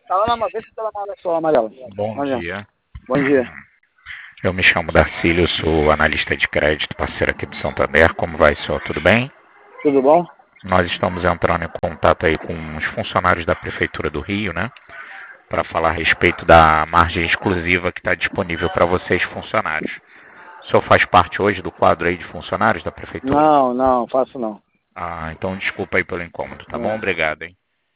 Tá lá na vez que tá lá na sua amarela. Bom Olha, dia. bom dia. Eu me chamo Darcílio, sou analista de crédito, parceiro aqui do Santander. Como vai, senhor? Tudo bem? Tudo bom? Nós estamos entrando em contato aí com os funcionários da Prefeitura do Rio, né? Para falar a respeito da margem exclusiva que está disponível para vocês, funcionários. O senhor faz parte hoje do quadro aí de funcionários da Prefeitura? Não, faço não. Ah, então desculpa aí pelo incômodo, tá bom? É. Obrigado, hein?